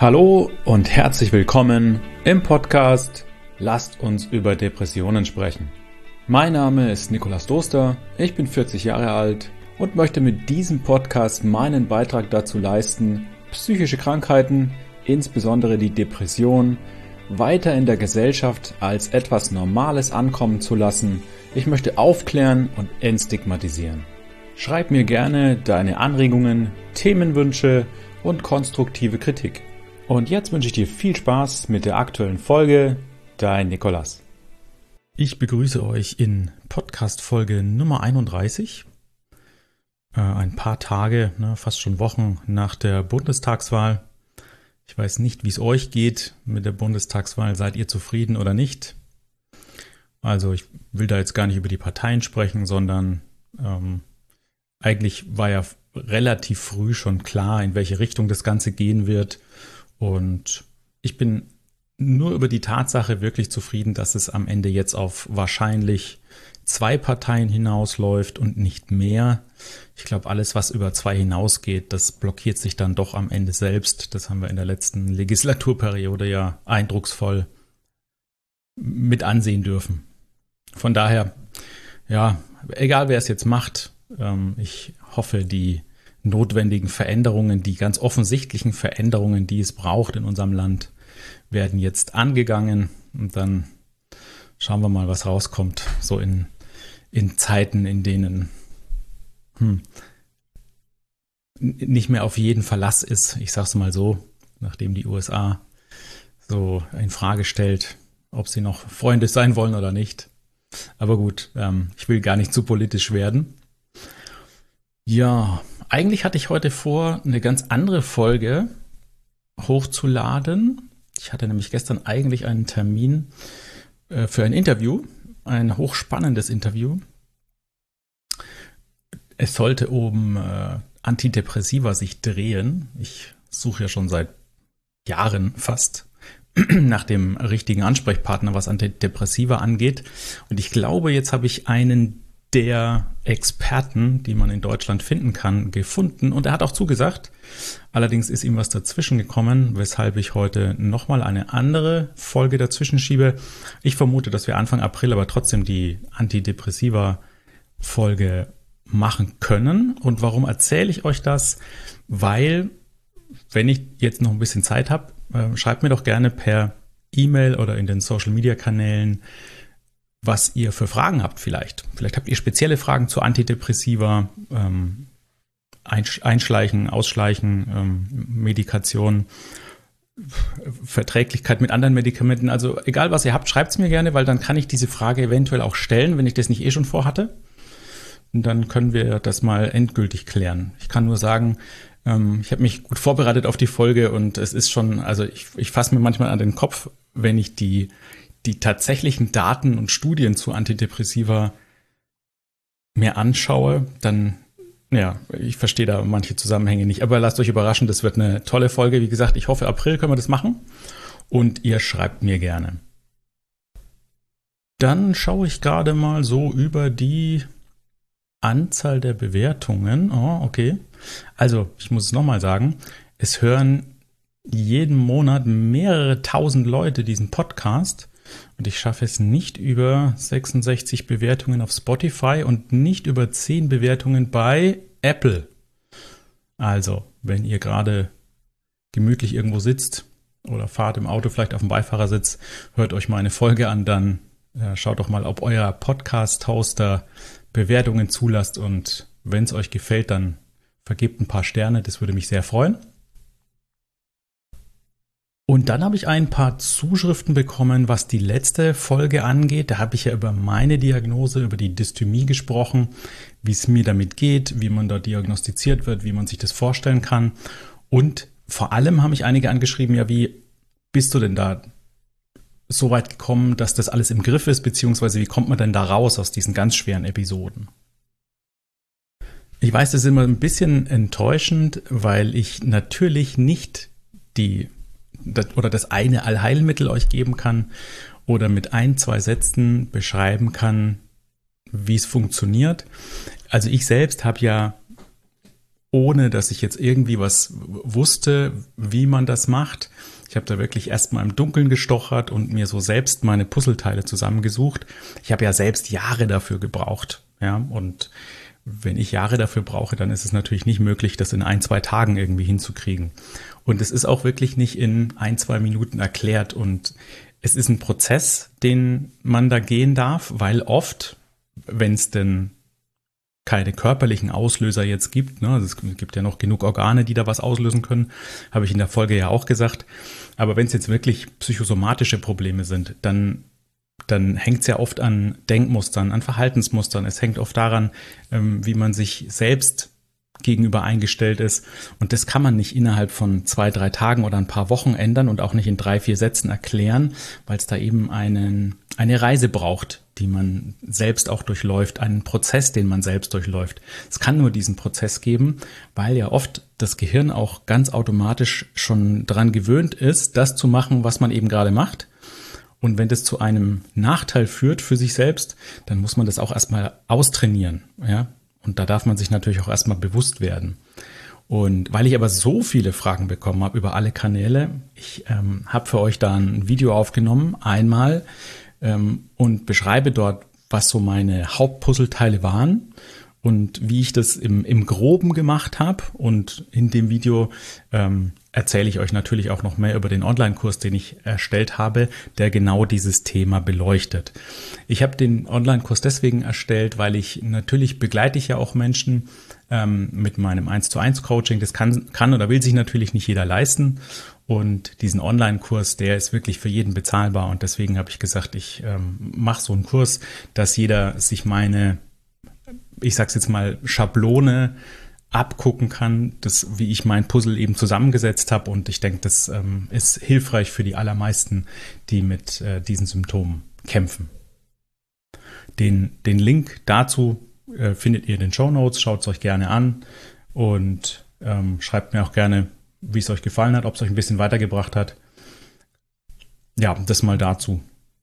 Hallo und herzlich willkommen im Podcast Lasst uns über Depressionen sprechen. Mein Name ist Nikolaus Doster, ich bin 40 Jahre alt und möchte mit diesem Podcast meinen Beitrag dazu leisten, psychische Krankheiten, insbesondere die Depression, weiter in der Gesellschaft als etwas Normales ankommen zu lassen. Ich möchte aufklären und entstigmatisieren. Schreib mir gerne deine Anregungen, Themenwünsche und konstruktive Kritik. Und jetzt wünsche ich dir viel Spaß mit der aktuellen Folge. Dein Nikolaus. Ich begrüße euch in Podcast-Folge Nummer 31. Ein paar Tage, fast schon Wochen nach der Bundestagswahl. Ich weiß nicht, wie es euch geht mit der Bundestagswahl. Seid ihr zufrieden oder nicht? Also ich will da jetzt gar nicht über die Parteien sprechen, sondern eigentlich war ja relativ früh schon klar, in welche Richtung das Ganze gehen wird. Und ich bin nur über die Tatsache wirklich zufrieden, dass es am Ende jetzt auf wahrscheinlich 2 Parteien hinausläuft und nicht mehr. Ich glaube, alles, was über 2 hinausgeht, das blockiert sich dann doch am Ende selbst. Das haben wir in der letzten Legislaturperiode ja eindrucksvoll mit ansehen dürfen. Von daher, ja, egal wer es jetzt macht, ich hoffe, die notwendigen Veränderungen, die ganz offensichtlichen Veränderungen, die es braucht in unserem Land, werden jetzt angegangen und dann schauen wir mal, was rauskommt, so in Zeiten, in denen nicht mehr auf jeden Verlass ist. Ich sage es mal so, nachdem die USA so in Frage stellt, ob sie noch Freunde sein wollen oder nicht. Aber gut, ich will gar nicht zu politisch werden. Ja, eigentlich hatte ich heute vor, eine ganz andere Folge hochzuladen. Ich hatte nämlich gestern eigentlich einen Termin für ein Interview, ein hochspannendes Interview. Es sollte um Antidepressiva sich drehen. Ich suche ja schon seit Jahren fast nach dem richtigen Ansprechpartner, was Antidepressiva angeht. Und ich glaube, jetzt habe ich einen der Experten, die man in Deutschland finden kann, gefunden. Und er hat auch zugesagt. Allerdings ist ihm was dazwischen gekommen, weshalb ich heute nochmal eine andere Folge dazwischen schiebe. Ich vermute, dass wir Anfang April aber trotzdem die Antidepressiva-Folge machen können. Und warum erzähle ich euch das? Weil, wenn ich jetzt noch ein bisschen Zeit habe, schreibt mir doch gerne per E-Mail oder in den Social-Media-Kanälen, was ihr für Fragen habt vielleicht. Vielleicht habt ihr spezielle Fragen zu Antidepressiva, Einschleichen, Ausschleichen, Medikation, Verträglichkeit mit anderen Medikamenten. Also egal, was ihr habt, schreibt es mir gerne, weil dann kann ich diese Frage eventuell auch stellen, wenn ich das nicht schon vorhatte. Und dann können wir das mal endgültig klären. Ich kann nur sagen, ich habe mich gut vorbereitet auf die Folge und es ist schon, also ich fasse mir manchmal an den Kopf, wenn ich die tatsächlichen Daten und Studien zu Antidepressiva mir anschaue, dann, ja, ich verstehe da manche Zusammenhänge nicht. Aber lasst euch überraschen, das wird eine tolle Folge. Wie gesagt, ich hoffe, April können wir das machen und ihr schreibt mir gerne. Dann schaue ich gerade mal so über die Anzahl der Bewertungen. Oh, okay. Also, ich muss es nochmal sagen, es hören jeden Monat mehrere tausend Leute diesen Podcast. Und ich schaffe es nicht über 66 Bewertungen auf Spotify und nicht über 10 Bewertungen bei Apple. Also, wenn ihr gerade gemütlich irgendwo sitzt oder fahrt im Auto vielleicht auf dem Beifahrersitz, hört euch mal eine Folge an, dann schaut doch mal, ob euer Podcast-Hoster Bewertungen zulasst und wenn es euch gefällt, dann vergebt ein paar Sterne, das würde mich sehr freuen. Und dann habe ich ein paar Zuschriften bekommen, was die letzte Folge angeht. Da habe ich ja über meine Diagnose, über die Dysthymie gesprochen, wie es mir damit geht, wie man da diagnostiziert wird, wie man sich das vorstellen kann. Und vor allem haben mich einige angeschrieben, ja, wie bist du denn da so weit gekommen, dass das alles im Griff ist, beziehungsweise wie kommt man denn da raus aus diesen ganz schweren Episoden? Ich weiß, das ist immer ein bisschen enttäuschend, weil ich natürlich nicht das eine Allheilmittel euch geben kann oder mit 1, 2 Sätzen beschreiben kann, wie es funktioniert. Also ich selbst habe ja ohne dass ich jetzt irgendwie was wusste, wie man das macht. Ich habe da wirklich erstmal im Dunkeln gestochert und mir so selbst meine Puzzleteile zusammengesucht. Ich habe ja selbst Jahre dafür gebraucht, ja, und wenn ich Jahre dafür brauche, dann ist es natürlich nicht möglich, das in 1, 2 Tagen irgendwie hinzukriegen. Und es ist auch wirklich nicht in 1, 2 Minuten erklärt. Und es ist ein Prozess, den man da gehen darf, weil oft, wenn es denn keine körperlichen Auslöser jetzt gibt, ne, also es gibt ja noch genug Organe, die da was auslösen können, habe ich in der Folge ja auch gesagt. Aber wenn es jetzt wirklich psychosomatische Probleme sind, dann hängt es ja oft an Denkmustern, an Verhaltensmustern. Es hängt oft daran, wie man sich selbst gegenüber eingestellt ist. Und das kann man nicht innerhalb von 2, 3 Tagen oder ein paar Wochen ändern und auch nicht in 3, 4 Sätzen erklären, weil es da eben eine Reise braucht, die man selbst auch durchläuft, einen Prozess, den man selbst durchläuft. Es kann nur diesen Prozess geben, weil ja oft das Gehirn auch ganz automatisch schon daran gewöhnt ist, das zu machen, was man eben gerade macht. Und wenn das zu einem Nachteil führt für sich selbst, dann muss man das auch erstmal austrainieren, ja. Und da darf man sich natürlich auch erstmal bewusst werden. Und weil ich aber so viele Fragen bekommen habe über alle Kanäle, ich habe für euch da ein Video aufgenommen, einmal, und beschreibe dort, was so meine Hauptpuzzleteile waren und wie ich das im Groben gemacht habe. Und in dem Video erzähle ich euch natürlich auch noch mehr über den Online-Kurs, den ich erstellt habe, der genau dieses Thema beleuchtet. Ich habe den Online-Kurs deswegen erstellt, weil natürlich begleite ich ja auch Menschen mit meinem 1:1 Coaching. Das kann oder will sich natürlich nicht jeder leisten. Und diesen Online-Kurs, der ist wirklich für jeden bezahlbar. Und deswegen habe ich gesagt, ich mache so einen Kurs, dass jeder sich meine, ich sag's jetzt mal, Schablone abgucken kann, wie ich mein Puzzle eben zusammengesetzt habe. Und ich denke, das ist hilfreich für die allermeisten, die mit diesen Symptomen kämpfen. Den Link dazu findet ihr in den Shownotes. Schaut es euch gerne an und schreibt mir auch gerne, wie es euch gefallen hat, ob es euch ein bisschen weitergebracht hat. Ja, das mal dazu.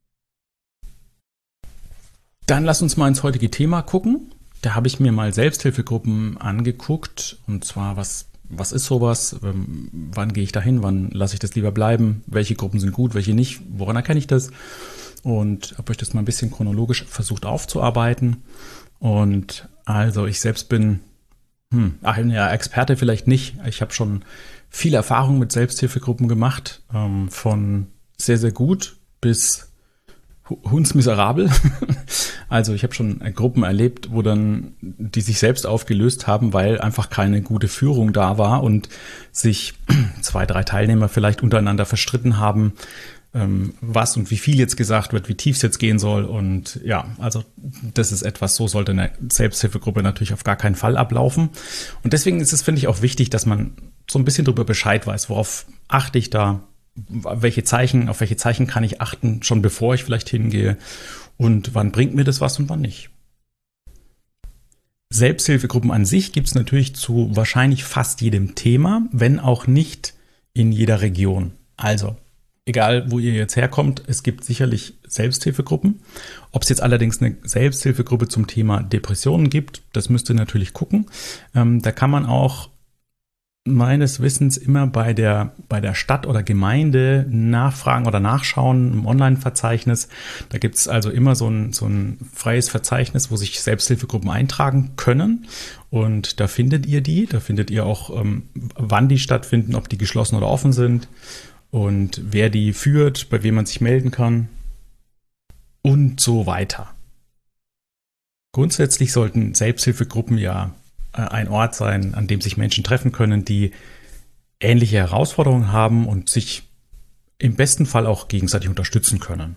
Dann lasst uns mal ins heutige Thema gucken. Da habe ich mir mal Selbsthilfegruppen angeguckt. Und zwar, was ist sowas? Wann gehe ich da hin? Wann lasse ich das lieber bleiben? Welche Gruppen sind gut, welche nicht? Woran erkenne ich das? Und habe euch das mal ein bisschen chronologisch versucht aufzuarbeiten. Und also ich selbst bin, Experte vielleicht nicht. Ich habe schon viel Erfahrung mit Selbsthilfegruppen gemacht, von sehr, sehr gut bis hundsmiserabel. Also ich habe schon Gruppen erlebt, wo dann die sich selbst aufgelöst haben, weil einfach keine gute Führung da war und sich 2, 3 Teilnehmer vielleicht untereinander verstritten haben, was und wie viel jetzt gesagt wird, wie tief es jetzt gehen soll. Und ja, also das ist etwas, so sollte eine Selbsthilfegruppe natürlich auf gar keinen Fall ablaufen. Und deswegen ist es, finde ich, auch wichtig, dass man so ein bisschen darüber Bescheid weiß, worauf achte ich da, auf welche Zeichen kann ich achten, schon bevor ich vielleicht hingehe und wann bringt mir das was und wann nicht. Selbsthilfegruppen an sich gibt es natürlich zu wahrscheinlich fast jedem Thema, wenn auch nicht in jeder Region. Also egal, wo ihr jetzt herkommt, es gibt sicherlich Selbsthilfegruppen. Ob es jetzt allerdings eine Selbsthilfegruppe zum Thema Depressionen gibt, das müsst ihr natürlich gucken. Da kann man auch meines Wissens immer bei der Stadt oder Gemeinde nachfragen oder nachschauen im Online-Verzeichnis. Da gibt es also immer so ein freies Verzeichnis, wo sich Selbsthilfegruppen eintragen können. Und da findet ihr auch, wann die stattfinden, ob die geschlossen oder offen sind und wer die führt, bei wem man sich melden kann und so weiter. Grundsätzlich sollten Selbsthilfegruppen ja ein Ort sein, an dem sich Menschen treffen können, die ähnliche Herausforderungen haben und sich im besten Fall auch gegenseitig unterstützen können.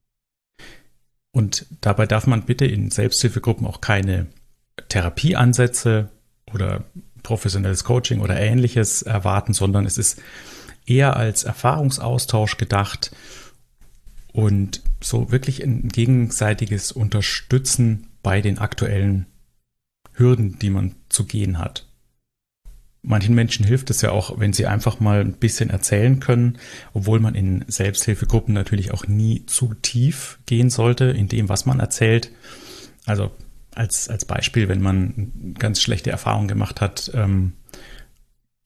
Und dabei darf man bitte in Selbsthilfegruppen auch keine Therapieansätze oder professionelles Coaching oder Ähnliches erwarten, sondern es ist eher als Erfahrungsaustausch gedacht und so wirklich ein gegenseitiges Unterstützen bei den aktuellen Hürden, die man zu gehen hat. Manchen Menschen hilft es ja auch, wenn sie einfach mal ein bisschen erzählen können, obwohl man in Selbsthilfegruppen natürlich auch nie zu tief gehen sollte in dem, was man erzählt. Also als Beispiel, wenn man ganz schlechte Erfahrungen gemacht hat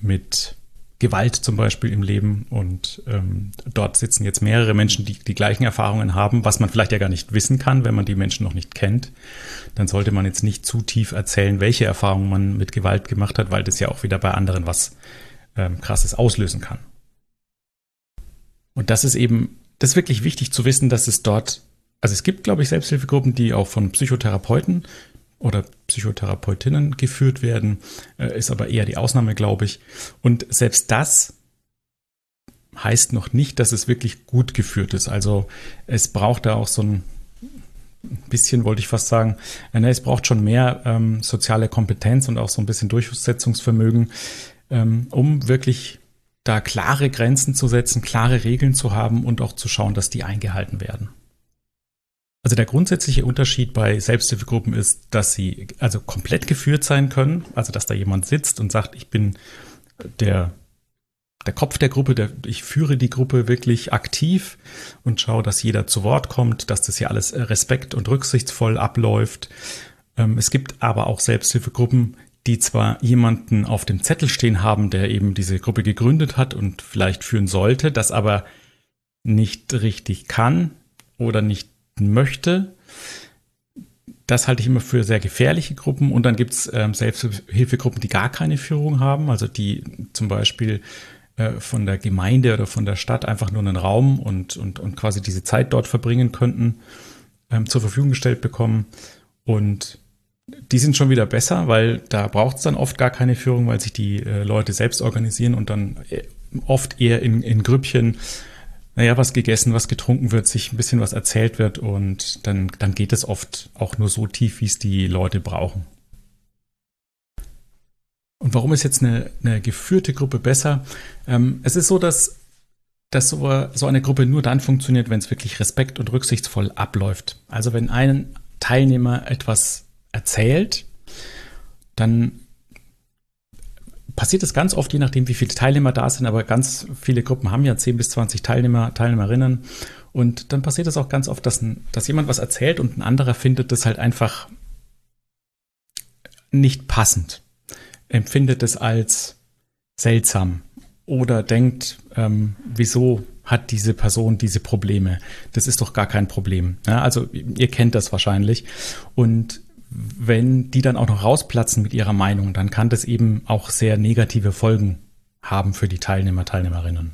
mit Gewalt zum Beispiel im Leben und dort sitzen jetzt mehrere Menschen, die die gleichen Erfahrungen haben, was man vielleicht ja gar nicht wissen kann, wenn man die Menschen noch nicht kennt. Dann sollte man jetzt nicht zu tief erzählen, welche Erfahrungen man mit Gewalt gemacht hat, weil das ja auch wieder bei anderen was Krasses auslösen kann. Und das ist wirklich wichtig zu wissen, dass es dort, also es gibt, glaube ich, Selbsthilfegruppen, die auch von Psychotherapeuten oder Psychotherapeutinnen geführt werden, ist aber eher die Ausnahme, glaube ich. Und selbst das heißt noch nicht, dass es wirklich gut geführt ist. Also es braucht da auch so ein bisschen, wollte ich fast sagen, es braucht schon mehr soziale Kompetenz und auch so ein bisschen Durchsetzungsvermögen, um wirklich da klare Grenzen zu setzen, klare Regeln zu haben und auch zu schauen, dass die eingehalten werden. Also der grundsätzliche Unterschied bei Selbsthilfegruppen ist, dass sie also komplett geführt sein können, also dass da jemand sitzt und sagt, ich bin der Kopf der Gruppe, ich führe die Gruppe wirklich aktiv und schaue, dass jeder zu Wort kommt, dass das hier alles respekt- und rücksichtsvoll abläuft. Es gibt aber auch Selbsthilfegruppen, die zwar jemanden auf dem Zettel stehen haben, der eben diese Gruppe gegründet hat und vielleicht führen sollte, das aber nicht richtig kann oder nicht möchte. Das halte ich immer für sehr gefährliche Gruppen. Und dann gibt es Selbsthilfegruppen, die gar keine Führung haben, also die zum Beispiel von der Gemeinde oder von der Stadt einfach nur einen Raum und quasi diese Zeit dort verbringen könnten, zur Verfügung gestellt bekommen. Und die sind schon wieder besser, weil da braucht es dann oft gar keine Führung, weil sich die Leute selbst organisieren und dann oft eher in Grüppchen, was gegessen, was getrunken wird, sich ein bisschen was erzählt wird und dann geht es oft auch nur so tief, wie es die Leute brauchen. Und warum ist jetzt eine geführte Gruppe besser? Es ist so, dass so eine Gruppe nur dann funktioniert, wenn es wirklich respekt- und rücksichtsvoll abläuft. Also wenn ein Teilnehmer etwas erzählt, dann passiert es ganz oft, je nachdem, wie viele Teilnehmer da sind, aber ganz viele Gruppen haben ja 10 bis 20 Teilnehmer, Teilnehmerinnen. Und dann passiert es auch ganz oft, dass jemand was erzählt und ein anderer findet das halt einfach nicht passend, empfindet es als seltsam oder denkt, wieso hat diese Person diese Probleme? Das ist doch gar kein Problem. Ja, also ihr kennt das wahrscheinlich. Und wenn die dann auch noch rausplatzen mit ihrer Meinung, dann kann das eben auch sehr negative Folgen haben für die Teilnehmer, Teilnehmerinnen.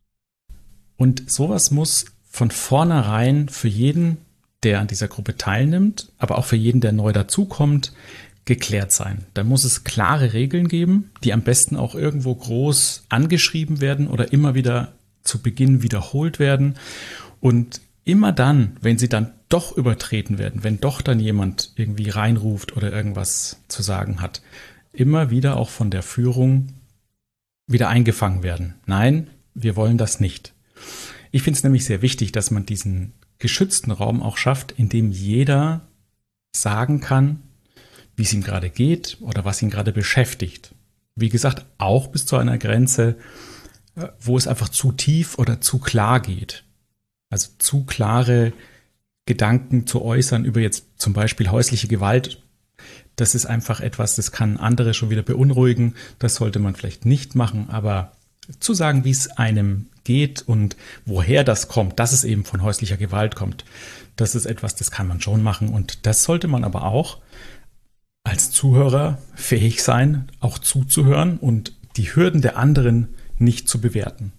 Und sowas muss von vornherein für jeden, der an dieser Gruppe teilnimmt, aber auch für jeden, der neu dazukommt, geklärt sein. Da muss es klare Regeln geben, die am besten auch irgendwo groß angeschrieben werden oder immer wieder zu Beginn wiederholt werden. Und immer dann, wenn sie dann doch übertreten werden, wenn doch dann jemand irgendwie reinruft oder irgendwas zu sagen hat, immer wieder auch von der Führung wieder eingefangen werden. Nein, wir wollen das nicht. Ich finde es nämlich sehr wichtig, dass man diesen geschützten Raum auch schafft, in dem jeder sagen kann, wie es ihm gerade geht oder was ihn gerade beschäftigt. Wie gesagt, auch bis zu einer Grenze, wo es einfach zu tief oder zu klar geht. Also zu klare Gedanken zu äußern über jetzt zum Beispiel häusliche Gewalt, das ist einfach etwas, das kann andere schon wieder beunruhigen. Das sollte man vielleicht nicht machen, aber zu sagen, wie es einem geht und woher das kommt, dass es eben von häuslicher Gewalt kommt, das ist etwas, das kann man schon machen und das sollte man aber auch als Zuhörer fähig sein, auch zuzuhören und die Hürden der anderen nicht zu bewerten.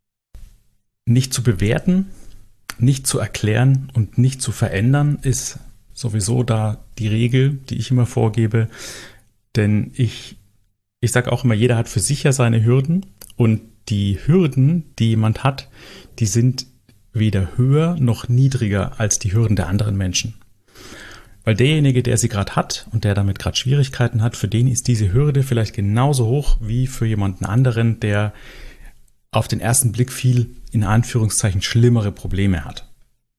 Nicht zu bewerten, nicht zu erklären und nicht zu verändern ist sowieso da die Regel, die ich immer vorgebe. Denn ich sage auch immer, jeder hat für sich ja seine Hürden und die Hürden, die jemand hat, die sind weder höher noch niedriger als die Hürden der anderen Menschen. Weil derjenige, der sie gerade hat und der damit gerade Schwierigkeiten hat, für den ist diese Hürde vielleicht genauso hoch wie für jemanden anderen, der auf den ersten Blick viel, in Anführungszeichen, schlimmere Probleme hat.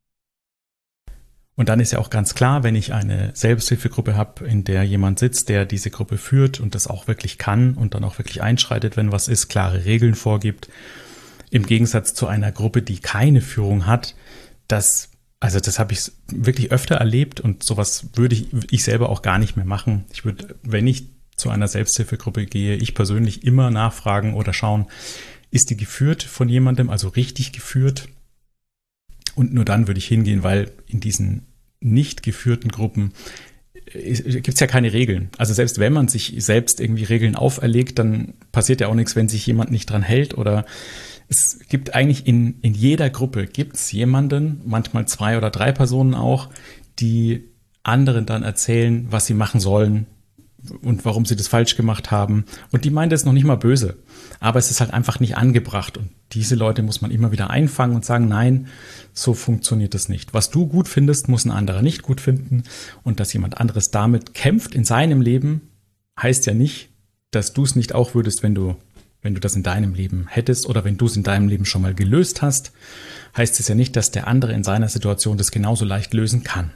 Und dann ist ja auch ganz klar, wenn ich eine Selbsthilfegruppe habe, in der jemand sitzt, der diese Gruppe führt und das auch wirklich kann und dann auch wirklich einschreitet, wenn was ist, klare Regeln vorgibt, im Gegensatz zu einer Gruppe, die keine Führung hat, das habe ich wirklich öfter erlebt und sowas würde ich selber auch gar nicht mehr machen. Ich würde, wenn ich zu einer Selbsthilfegruppe gehe, ich persönlich immer nachfragen oder schauen, ist die geführt von jemandem, also richtig geführt? Und nur dann würde ich hingehen, weil in diesen nicht geführten Gruppen gibt es ja keine Regeln. Also selbst wenn man sich selbst irgendwie Regeln auferlegt, dann passiert ja auch nichts, wenn sich jemand nicht dran hält. Oder es gibt eigentlich in jeder Gruppe gibt es jemanden, manchmal 2 oder 3 Personen auch, die anderen dann erzählen, was sie machen sollen und warum sie das falsch gemacht haben. Und die meinen das noch nicht mal böse. Aber es ist halt einfach nicht angebracht. Und diese Leute muss man immer wieder einfangen und sagen, nein, so funktioniert das nicht. Was du gut findest, muss ein anderer nicht gut finden. Und dass jemand anderes damit kämpft in seinem Leben, heißt ja nicht, dass du es nicht auch würdest, wenn du das in deinem Leben hättest oder wenn du es in deinem Leben schon mal gelöst hast, heißt es ja nicht, dass der andere in seiner Situation das genauso leicht lösen kann.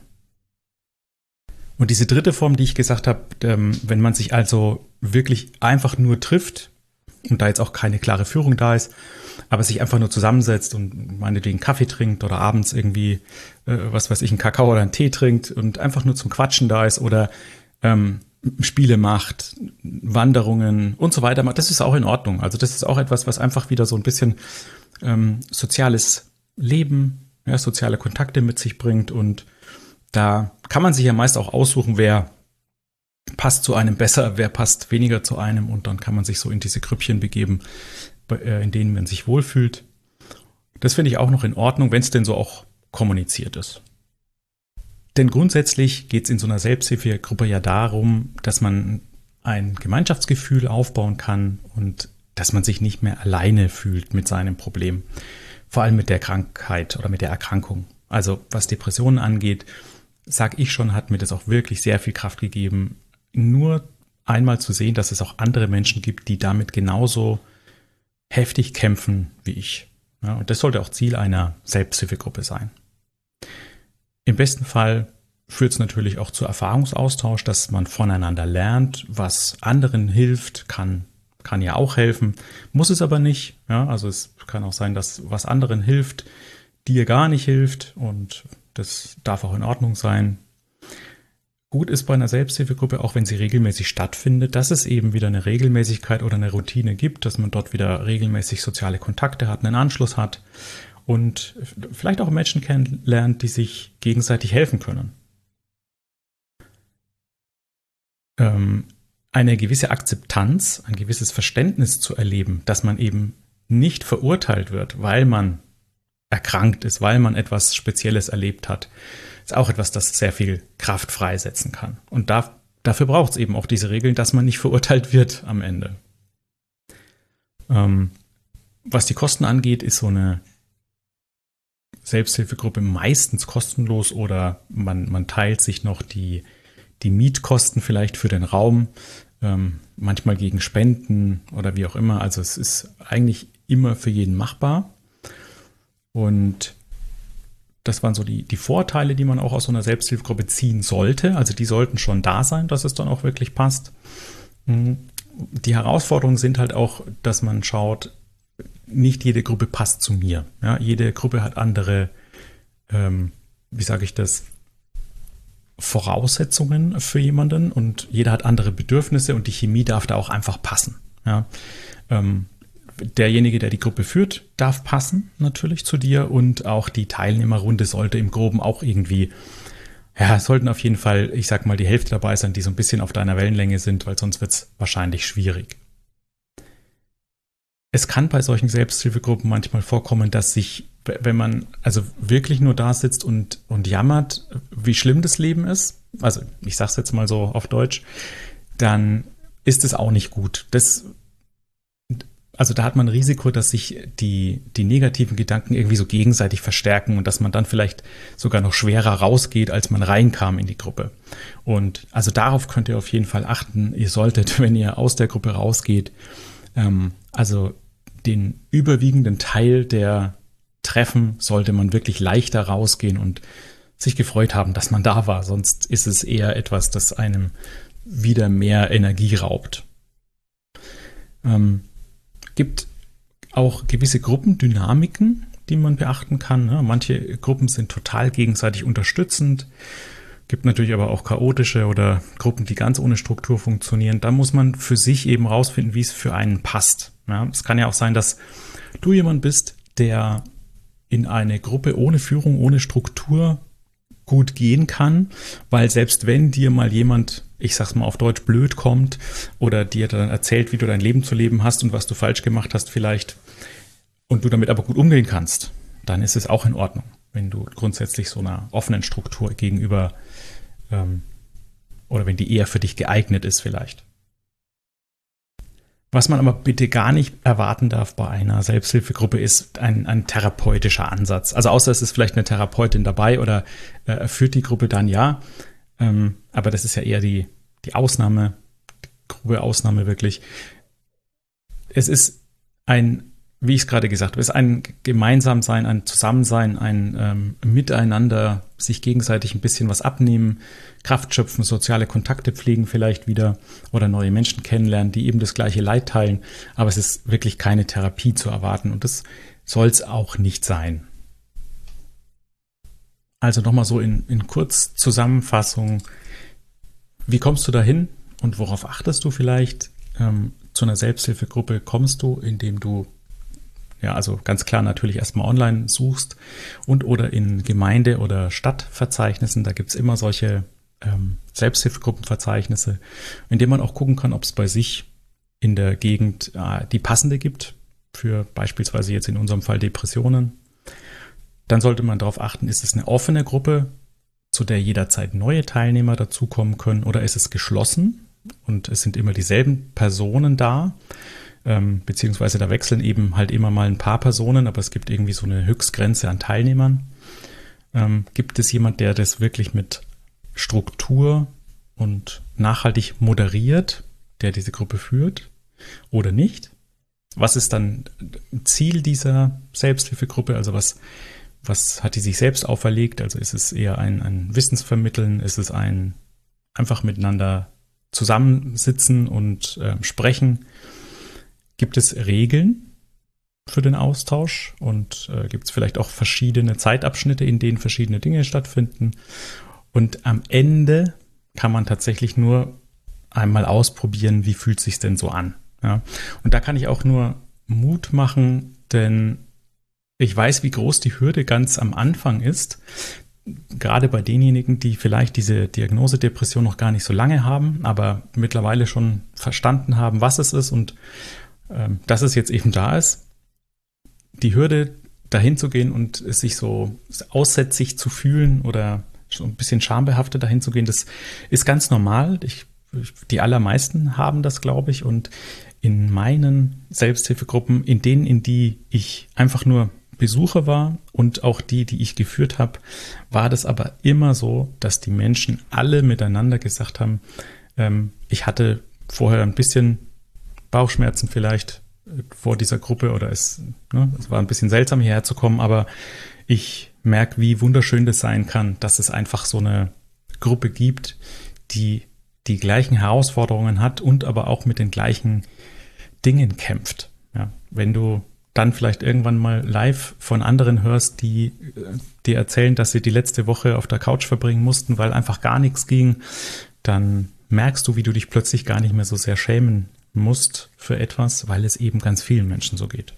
Und diese dritte Form, die ich gesagt habe, wenn man sich also wirklich einfach nur trifft und da jetzt auch keine klare Führung da ist, aber sich einfach nur zusammensetzt und meinetwegen Kaffee trinkt oder abends irgendwie, was weiß ich, einen Kakao oder einen Tee trinkt und einfach nur zum Quatschen da ist oder Spiele macht, Wanderungen und so weiter macht, das ist auch in Ordnung. Also das ist auch etwas, was einfach wieder so ein bisschen soziales Leben, ja, soziale Kontakte mit sich bringt und da kann man sich ja meist auch aussuchen, wer passt zu einem besser, wer passt weniger zu einem und dann kann man sich so in diese Grüppchen begeben, in denen man sich wohlfühlt. Das finde ich auch noch in Ordnung, wenn es denn so auch kommuniziert ist. Denn grundsätzlich geht es in so einer Selbsthilfegruppe ja darum, dass man ein Gemeinschaftsgefühl aufbauen kann und dass man sich nicht mehr alleine fühlt mit seinem Problem. Vor allem mit der Krankheit oder mit der Erkrankung. Also was Depressionen angeht, sag ich schon, hat mir das auch wirklich sehr viel Kraft gegeben, nur einmal zu sehen, dass es auch andere Menschen gibt, die damit genauso heftig kämpfen wie ich. Ja, und das sollte auch Ziel einer Selbsthilfegruppe sein. Im besten Fall führt es natürlich auch zu Erfahrungsaustausch, dass man voneinander lernt, was anderen hilft, kann ja auch helfen, muss es aber nicht. Ja, also es kann auch sein, dass was anderen hilft, dir gar nicht hilft und das darf auch in Ordnung sein. Gut ist bei einer Selbsthilfegruppe, auch wenn sie regelmäßig stattfindet, dass es eben wieder eine Regelmäßigkeit oder eine Routine gibt, dass man dort wieder regelmäßig soziale Kontakte hat, einen Anschluss hat und vielleicht auch Menschen kennenlernt, die sich gegenseitig helfen können. Eine gewisse Akzeptanz, ein gewisses Verständnis zu erleben, dass man eben nicht verurteilt wird, weil man erkrankt ist, weil man etwas Spezielles erlebt hat, ist auch etwas, das sehr viel Kraft freisetzen kann. Und dafür braucht es eben auch diese Regeln, dass man nicht verurteilt wird am Ende. Was die Kosten angeht, ist so eine Selbsthilfegruppe meistens kostenlos oder man teilt sich noch die Mietkosten vielleicht für den Raum, manchmal gegen Spenden oder wie auch immer. Also es ist eigentlich immer für jeden machbar. Und das waren so die Vorteile, die man auch aus so einer Selbsthilfegruppe ziehen sollte. Also die sollten schon da sein, dass es dann auch wirklich passt. Die Herausforderungen sind halt auch, dass man schaut, nicht jede Gruppe passt zu mir. Ja, jede Gruppe hat andere, Voraussetzungen für jemanden und jeder hat andere Bedürfnisse und die Chemie darf da auch einfach passen. Ja, derjenige, der die Gruppe führt, darf passen natürlich zu dir und auch die Teilnehmerrunde sollte im Groben auch irgendwie, ja, sollten auf jeden Fall, ich sag mal, die Hälfte dabei sein, die so ein bisschen auf deiner Wellenlänge sind, weil sonst wird es wahrscheinlich schwierig. Es kann bei solchen Selbsthilfegruppen manchmal vorkommen, dass sich, wenn man also wirklich nur da sitzt und jammert, wie schlimm das Leben ist, also ich sag's jetzt mal so auf Deutsch, dann ist es auch nicht gut. Also da hat man ein Risiko, dass sich die negativen Gedanken irgendwie so gegenseitig verstärken und dass man dann vielleicht sogar noch schwerer rausgeht, als man reinkam in die Gruppe. Und also darauf könnt ihr auf jeden Fall achten. Ihr solltet, wenn ihr aus der Gruppe rausgeht, also den überwiegenden Teil der Treffen sollte man wirklich leichter rausgehen und sich gefreut haben, dass man da war. Sonst ist es eher etwas, das einem wieder mehr Energie raubt. Gibt auch gewisse Gruppendynamiken, die man beachten kann. Manche Gruppen sind total gegenseitig unterstützend. Gibt natürlich aber auch chaotische oder Gruppen, die ganz ohne Struktur funktionieren. Da muss man für sich eben rausfinden, wie es für einen passt. Ja, es kann ja auch sein, dass du jemand bist, der in eine Gruppe ohne Führung, ohne Struktur gut gehen kann, weil selbst wenn dir mal jemand, ich sag's mal auf Deutsch, blöd kommt oder dir dann erzählt, wie du dein Leben zu leben hast und was du falsch gemacht hast vielleicht und du damit aber gut umgehen kannst, dann ist es auch in Ordnung, wenn du grundsätzlich so einer offenen Struktur gegenüber oder wenn die eher für dich geeignet ist vielleicht. Was man aber bitte gar nicht erwarten darf bei einer Selbsthilfegruppe ist ein therapeutischer Ansatz. Also außer es ist vielleicht eine Therapeutin dabei oder führt die Gruppe dann ja. Aber das ist ja eher die Ausnahme, die grobe Ausnahme wirklich. Es ist wie ich es gerade gesagt habe, es ist ein Gemeinsamsein, ein Zusammensein, ein Miteinander, sich gegenseitig ein bisschen was abnehmen, Kraft schöpfen, soziale Kontakte pflegen vielleicht wieder oder neue Menschen kennenlernen, die eben das gleiche Leid teilen. Aber es ist wirklich keine Therapie zu erwarten und das soll es auch nicht sein. Also nochmal so in Kurzzusammenfassung, wie kommst du dahin und worauf achtest du vielleicht? Zu einer Selbsthilfegruppe kommst du, indem du also ganz klar natürlich erstmal online suchst oder in Gemeinde- oder Stadtverzeichnissen. Da gibt's immer solche Selbsthilfegruppenverzeichnisse, in denen man auch gucken kann, ob es bei sich in der Gegend die passende gibt für beispielsweise jetzt in unserem Fall Depressionen. Dann sollte man darauf achten, ist es eine offene Gruppe, zu der jederzeit neue Teilnehmer dazukommen können oder ist es geschlossen und es sind immer dieselben Personen da. Beziehungsweise da wechseln eben halt immer mal ein paar Personen, aber es gibt irgendwie so eine Höchstgrenze an Teilnehmern. Gibt es jemand, der das wirklich mit Struktur und nachhaltig moderiert, der diese Gruppe führt oder nicht? Was ist dann Ziel dieser Selbsthilfegruppe? Also was hat die sich selbst auferlegt? Also ist es eher ein Wissensvermitteln? Ist es ein einfach miteinander zusammensitzen und sprechen? Gibt es Regeln für den Austausch und gibt es vielleicht auch verschiedene Zeitabschnitte, in denen verschiedene Dinge stattfinden? Und am Ende kann man tatsächlich nur einmal ausprobieren, wie fühlt es sich denn so an? Ja? Und da kann ich auch nur Mut machen, denn ich weiß, wie groß die Hürde ganz am Anfang ist. Gerade bei denjenigen, die vielleicht diese Diagnose Depression noch gar nicht so lange haben, aber mittlerweile schon verstanden haben, was es ist und dass es jetzt eben da ist, die Hürde dahin zu gehen und es sich so aussätzig zu fühlen oder schon ein bisschen schambehaftet dahin zu gehen, das ist ganz normal. Die allermeisten haben das, glaube ich, und in meinen Selbsthilfegruppen, in die ich einfach nur Besucher war und auch die ich geführt habe, war das aber immer so, dass die Menschen alle miteinander gesagt haben, ich vorher ein bisschen Bauchschmerzen vielleicht vor dieser Gruppe oder es war ein bisschen seltsam hierher zu kommen, aber ich merke, wie wunderschön das sein kann, dass es einfach so eine Gruppe gibt, die die gleichen Herausforderungen hat und aber auch mit den gleichen Dingen kämpft. Ja, wenn du dann vielleicht irgendwann mal live von anderen hörst, die dir erzählen, dass sie die letzte Woche auf der Couch verbringen mussten, weil einfach gar nichts ging, dann merkst du, wie du dich plötzlich gar nicht mehr so sehr schämen musst für etwas, weil es eben ganz vielen Menschen so geht.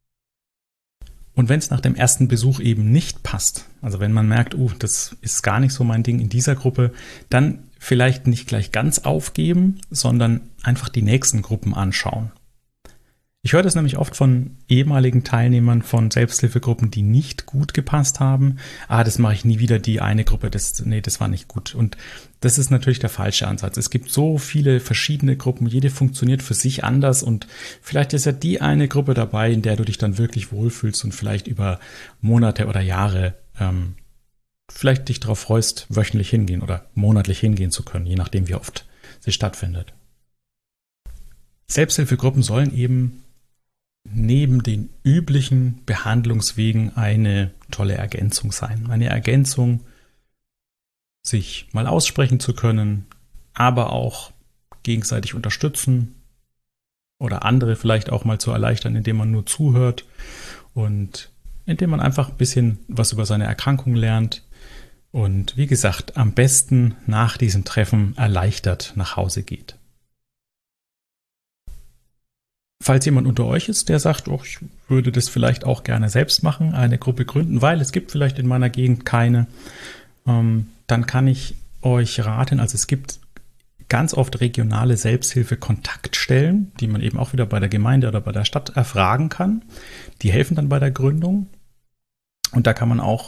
Und wenn es nach dem ersten Besuch eben nicht passt, also wenn man merkt, das ist gar nicht so mein Ding in dieser Gruppe, dann vielleicht nicht gleich ganz aufgeben, sondern einfach die nächsten Gruppen anschauen. Ich höre das nämlich oft von ehemaligen Teilnehmern von Selbsthilfegruppen, die nicht gut gepasst haben. Das mache ich nie wieder, die eine Gruppe, das war nicht gut. Und das ist natürlich der falsche Ansatz. Es gibt so viele verschiedene Gruppen, jede funktioniert für sich anders und vielleicht ist ja die eine Gruppe dabei, in der du dich dann wirklich wohlfühlst und vielleicht über Monate oder Jahre vielleicht dich darauf freust, wöchentlich hingehen oder monatlich hingehen zu können, je nachdem wie oft sie stattfindet. Selbsthilfegruppen sollen eben neben den üblichen Behandlungswegen eine tolle Ergänzung sein. Eine Ergänzung, sich mal aussprechen zu können, aber auch gegenseitig unterstützen oder andere vielleicht auch mal zu erleichtern, indem man nur zuhört und indem man einfach ein bisschen was über seine Erkrankung lernt Und wie gesagt, am besten nach diesem Treffen erleichtert nach Hause geht. Falls jemand unter euch ist, der sagt, oh, ich würde das vielleicht auch gerne selbst machen, eine Gruppe gründen, weil es gibt vielleicht in meiner Gegend keine, dann kann ich euch raten, also es gibt ganz oft regionale Selbsthilfe-Kontaktstellen, die man eben auch wieder bei der Gemeinde oder bei der Stadt erfragen kann. Die helfen dann bei der Gründung. Und da kann man auch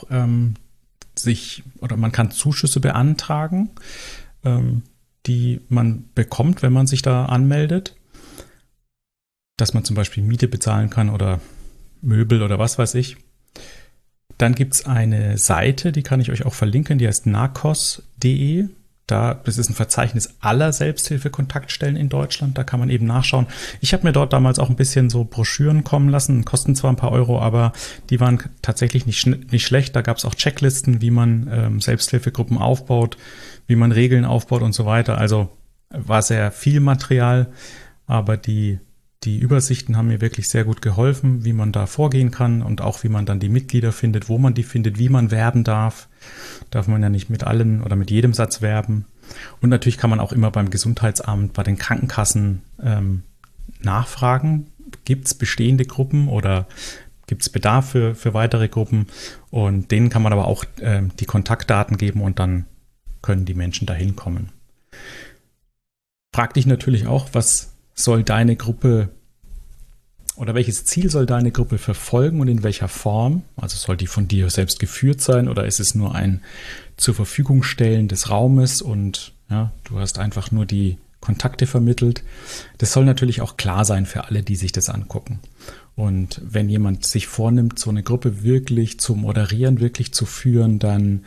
man kann Zuschüsse beantragen, die man bekommt, wenn man sich da anmeldet. Dass man zum Beispiel Miete bezahlen kann oder Möbel oder was weiß ich. Dann gibt es eine Seite, die kann ich euch auch verlinken, die heißt narcos.de. Das ist ein Verzeichnis aller Selbsthilfe-Kontaktstellen in Deutschland. Da kann man eben nachschauen. Ich habe mir dort damals auch ein bisschen so Broschüren kommen lassen. Kosten zwar ein paar Euro, aber die waren tatsächlich nicht schlecht. Da gab es auch Checklisten, wie man Selbsthilfegruppen aufbaut, wie man Regeln aufbaut und so weiter. Also war sehr viel Material, aber die Übersichten haben mir wirklich sehr gut geholfen, wie man da vorgehen kann und auch wie man dann die Mitglieder findet, wo man die findet, wie man werben darf. Darf man ja nicht mit allen oder mit jedem Satz werben. Und natürlich kann man auch immer beim Gesundheitsamt, bei den Krankenkassen nachfragen. Gibt es bestehende Gruppen oder gibt es Bedarf für weitere Gruppen? Und denen kann man aber auch die Kontaktdaten geben und dann können die Menschen da hinkommen. Frag dich natürlich auch, was soll deine Gruppe oder welches Ziel soll deine Gruppe verfolgen und in welcher Form? Also soll die von dir selbst geführt sein oder ist es nur ein zur Verfügung stellen des Raumes und ja, du hast einfach nur die Kontakte vermittelt? Das soll natürlich auch klar sein für alle, die sich das angucken. Und wenn jemand sich vornimmt, so eine Gruppe wirklich zu moderieren, wirklich zu führen, dann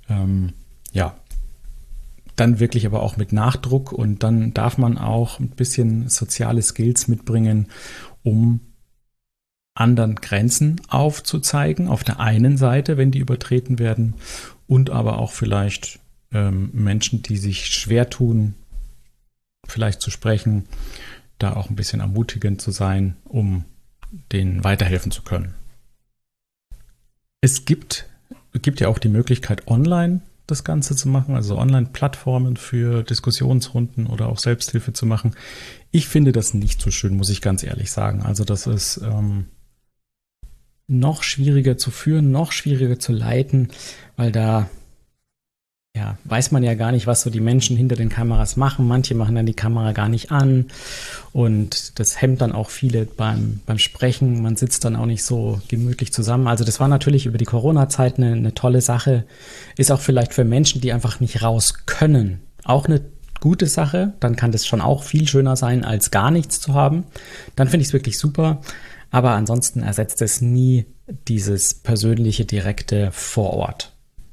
dann wirklich aber auch mit Nachdruck und dann darf man auch ein bisschen soziale Skills mitbringen, um anderen Grenzen aufzuzeigen, auf der einen Seite, wenn die übertreten werden, und aber auch vielleicht Menschen, die sich schwer tun, vielleicht zu sprechen, da auch ein bisschen ermutigend zu sein, um denen weiterhelfen zu können. Es gibt ja auch die Möglichkeit, online das Ganze zu machen, also Online-Plattformen für Diskussionsrunden oder auch Selbsthilfe zu machen. Ich finde das nicht so schön, muss ich ganz ehrlich sagen. Also das ist noch schwieriger zu führen, noch schwieriger zu leiten, weil da weiß man ja gar nicht, was so die Menschen hinter den Kameras machen. Manche machen dann die Kamera gar nicht an und das hemmt dann auch viele beim Sprechen. Man sitzt dann auch nicht so gemütlich zusammen. Also das war natürlich über die Corona-Zeit eine tolle Sache. Ist auch vielleicht für Menschen, die einfach nicht raus können, auch eine gute Sache. Dann kann das schon auch viel schöner sein, als gar nichts zu haben. Dann finde ich es wirklich super. Aber ansonsten ersetzt es nie dieses persönliche, direkte vor Ort.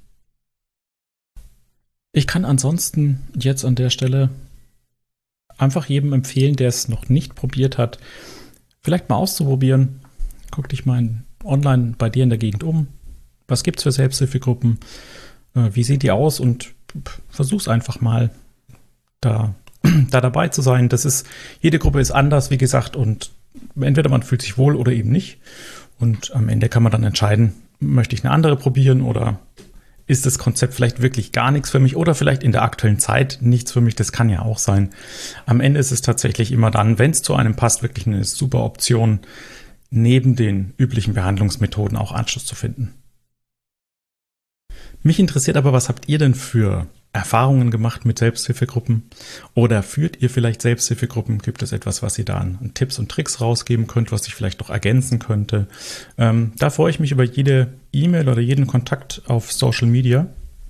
Ich kann ansonsten jetzt an der Stelle einfach jedem empfehlen, der es noch nicht probiert hat, vielleicht mal auszuprobieren. Guck dich mal online bei dir in der Gegend um. Was gibt es für Selbsthilfegruppen? Wie sehen die aus? Und versuch's einfach mal, da dabei zu sein. Jede Gruppe ist anders, wie gesagt, und entweder man fühlt sich wohl oder eben nicht. Und am Ende kann man dann entscheiden, möchte ich eine andere probieren oder ist das Konzept vielleicht wirklich gar nichts für mich oder vielleicht in der aktuellen Zeit nichts für mich, das kann ja auch sein. Am Ende ist es tatsächlich immer dann, wenn es zu einem passt, wirklich eine super Option, neben den üblichen Behandlungsmethoden auch Anschluss zu finden. Mich interessiert aber, was habt ihr denn für Erfahrungen gemacht mit Selbsthilfegruppen? Oder führt ihr vielleicht Selbsthilfegruppen? Gibt es etwas, was ihr da an Tipps und Tricks rausgeben könnt, was ich vielleicht noch ergänzen könnte? Da freue ich mich über jede E-Mail oder jeden Kontakt auf Social Media.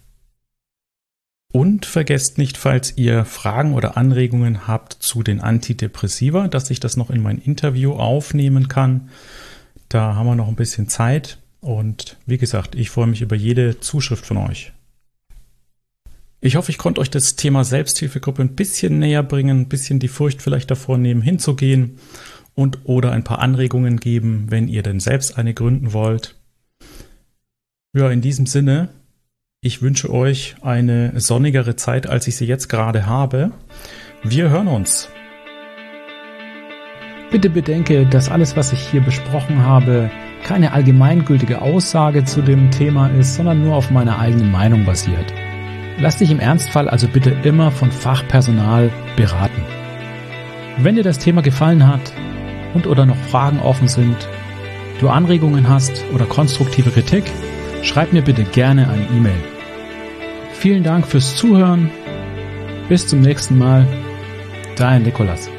Und vergesst nicht, falls ihr Fragen oder Anregungen habt zu den Antidepressiva, dass ich das noch in mein Interview aufnehmen kann. Da haben wir noch ein bisschen Zeit. Und wie gesagt, ich freue mich über jede Zuschrift von euch. Ich hoffe, ich konnte euch das Thema Selbsthilfegruppe ein bisschen näher bringen, ein bisschen die Furcht vielleicht davor nehmen, hinzugehen oder ein paar Anregungen geben, wenn ihr denn selbst eine gründen wollt. Ja, in diesem Sinne, ich wünsche euch eine sonnigere Zeit, als ich sie jetzt gerade habe. Wir hören uns. Bitte bedenke, dass alles, was ich hier besprochen habe, keine allgemeingültige Aussage zu dem Thema ist, sondern nur auf meiner eigenen Meinung basiert. Lass dich im Ernstfall also bitte immer von Fachpersonal beraten. Wenn dir das Thema gefallen hat und oder noch Fragen offen sind, du Anregungen hast oder konstruktive Kritik, schreib mir bitte gerne eine E-Mail. Vielen Dank fürs Zuhören. Bis zum nächsten Mal. Dein Nikolas.